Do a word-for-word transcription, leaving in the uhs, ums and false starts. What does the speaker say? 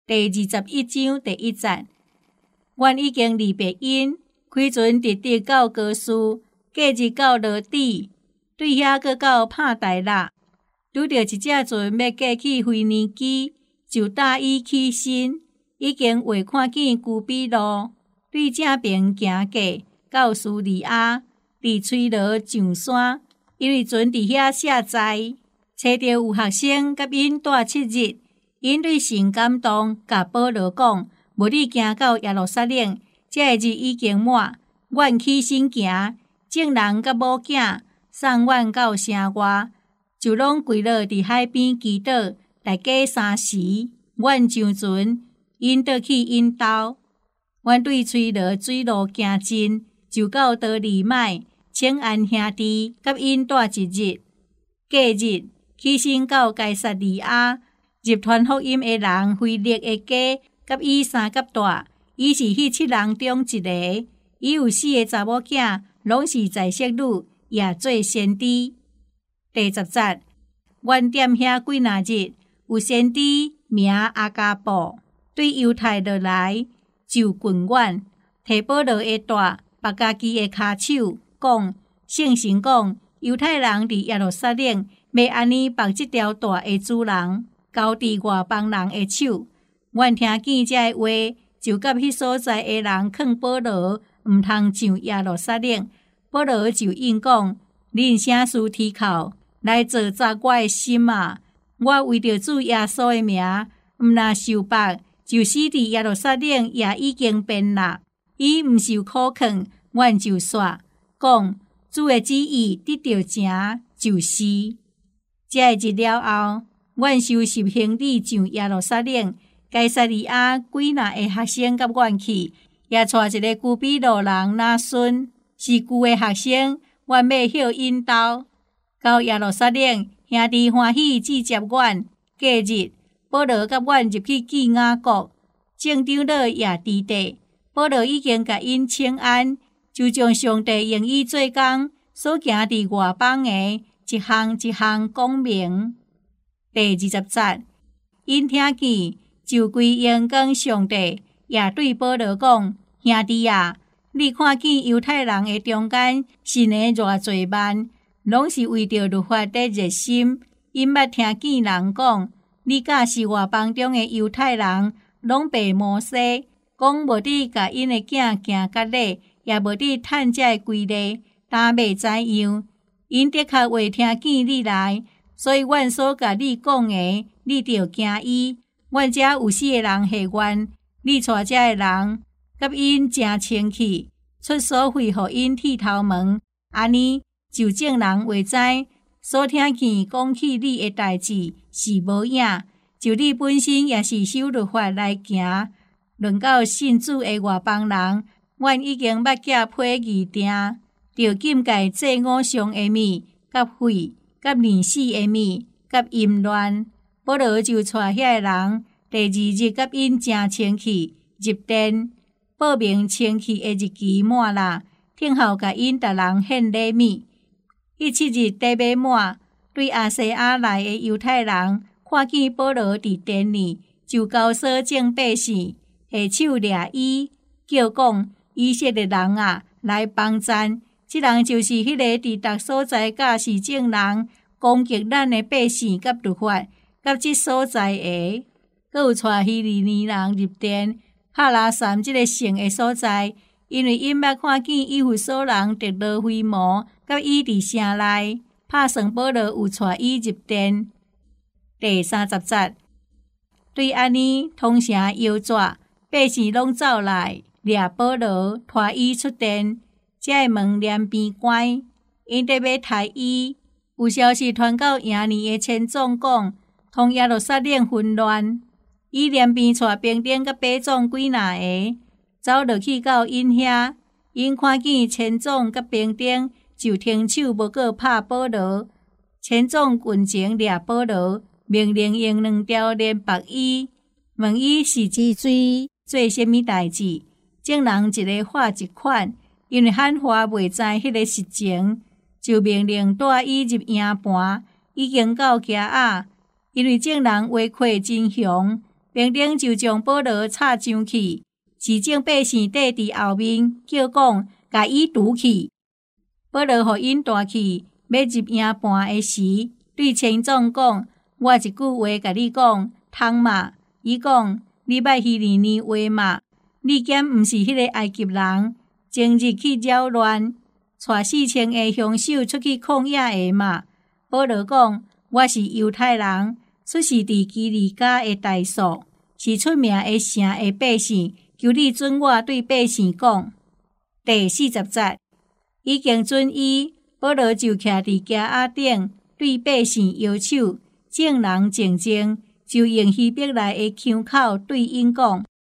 第二十一章第一节，阮已经离别因，开船直直到高斯，过日到罗底，对遐阁到帕台拉，拄着一只船要过去腓尼基，就搭伊起身，已经未看见居比路，对正边行过到苏利亚，伫吹罗上山，因为船伫遐卸载，找着有学生甲因住七日。因对神感动，甲保罗讲：无你行到耶路撒冷，这日已经满。阮起身行，众人甲某囝送阮到城外，就拢跪落伫海边祈祷。大家三时，阮上船，因倒去因兜。阮对吹罗水路行近，就到多利麦，请安兄弟甲因住一日。隔日起身到该撒利亚。入传福音的人腓力的家，甲伊三甲大，伊是迄七人中一个。伊有四个查某囝，拢是在色女，也做先知。第十节，阮踮遐几若日，有先知名阿加布，对犹太落来就群阮，摕保罗的带，绑家己的骹手，讲圣神讲，犹太人伫耶路撒冷，要安尼绑即条带的主人。交伫外邦人的手，阮听见这话，就甲迄所在的人劝保罗，毋通上耶路撒冷。保罗就应讲：恁啥事提口来做查我的心啊！我为着主耶稣的名，毋若受罚，就死伫耶路撒冷也已经变啦。伊毋受苦劝，阮就煞讲主的旨意得到成就是。这日了后。阮收拾行李上耶路撒冷，该撒利亚几若个学生甲阮去，也带一个居比路人拿孙，是旧的学生，阮要歇因兜。到耶路撒冷，兄弟欢喜接接阮。隔日，保罗甲阮入去基雅国，正长老也伫地。保罗已经甲因请安，就将上帝用伊做工所行伫外邦的一项一项讲明。第二十节，因听见就归应讲上帝，也对保罗讲：兄弟啊，你看见犹太人的中间信的偌侪万，拢是为着律法的热心。因捌听见人讲，你甲是外邦中的犹太人，拢背摩西，讲无伫甲因的囝行割礼，也无伫趁这规例，但未知样。因的确未听见你来。所以，阮所甲你讲的，你着惊伊。阮遮有四个人下愿，你带遮个人，甲因诚清气，出所费互因剃头毛，安尼就众人会知，所听见讲起你的代志是无影，就你本身也是守律法来行。论到信主的外邦人，阮已经捌寄批议定，着禁戒祭偶像的物，甲血。甲年死的物，甲淫乱，保罗就带遐个人，第二日甲因诚清气入殿，报明清气的日期满啦，听候甲因逐人献礼物。迄七日底尾满，对亚细亚来的犹太人看见保罗伫殿里，就交所众百姓下手掠伊，叫讲以色列人啊，来帮赞。这人就是迄个伫逐所在教示众人攻击咱的百姓甲律法，甲即所在的，阁有带希利尼人入殿，哈拉山即个城的所在，因为因捌看见以弗所人直落飞毛，甲伊伫城内，拍算保罗有带伊入殿。第三十节，对安尼通城摇拽，百姓拢走来掠保罗，拖伊出殿。这个门连边关，因得要杀伊。有消息传到营里的千总讲，通耶路撒冷混乱。伊连边带兵丁甲百总几若个，走落去到因遐。因看见千总甲兵丁，就停手无过拍保罗。千总军情掠保罗，命令用两条链绑伊，问伊是之罪做甚物代志。众人一个画一款。因为喊话未知迄个实情，就命令带伊入营盘，已经到家啊。因为众人话溃真凶， 兵丁就将保罗插上去，市井百姓缀伫后面叫讲，甲伊拄去。保罗互因带去，要入营盘的时，对千总讲：我一句话甲你讲，通嘛？伊讲：你莫虚年年话嘛？你兼毋是迄个埃及人，前日去扰乱，带四千个凶手出去抗野的嘛？保罗讲：我是犹太人，出世伫基利家的大数，是出名的城的百姓，求你准我对百姓讲。第四十节，已经准伊，保罗就徛伫架仔顶，对百姓摇手，众人静静，就用希伯来的腔口对因讲。